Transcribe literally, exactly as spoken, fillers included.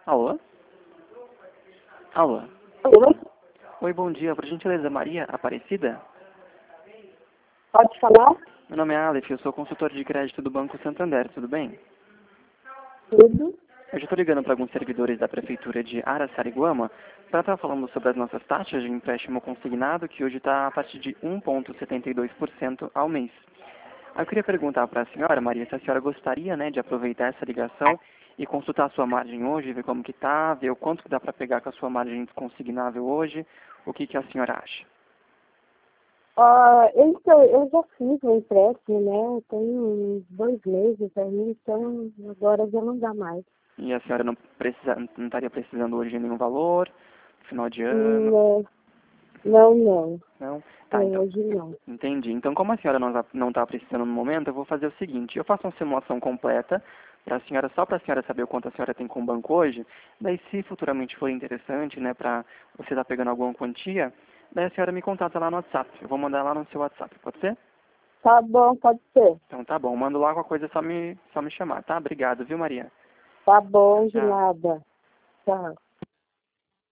Alô? Alô? Alô? Oi, bom dia. Por gentileza, Maria Aparecida? Pode falar? Meu nome é Aleph, eu sou consultor de crédito do Banco Santander, tudo bem? Tudo. Eu já estou ligando para alguns servidores da Prefeitura de Araçariguama para estar falando sobre as nossas taxas de empréstimo consignado, que hoje está a partir de um vírgula setenta e dois por cento ao mês. Aí eu queria perguntar para a senhora, Maria, se a senhora gostaria, né, de aproveitar essa ligação e consultar a sua margem hoje, ver como que está, ver o quanto que dá para pegar com a sua margem consignável hoje, o que, que a senhora acha? Ah, então, eu já fiz o empréstimo, né? Tem uns dois meses aí, então agora já não dá mais. E a senhora não, precisa, não estaria precisando hoje de nenhum valor, final de ano, Não, não, não. não? Tá, Não, então, hoje não. entendi. Então, como a senhora não está não tá precisando no momento, eu vou fazer o seguinte, eu faço uma simulação completa para a senhora, só para a senhora saber o quanto a senhora tem com o banco hoje, daí se futuramente for interessante, né, para você estar pegando alguma quantia, daí a senhora me contata lá no WhatsApp. Eu vou mandar lá no seu WhatsApp, pode ser? Tá bom, pode ser. Então tá bom, mando lá qualquer coisa, é só me, só me chamar, tá? Obrigado, viu, Maria? Tá bom, de Tchau. nada. Tchau.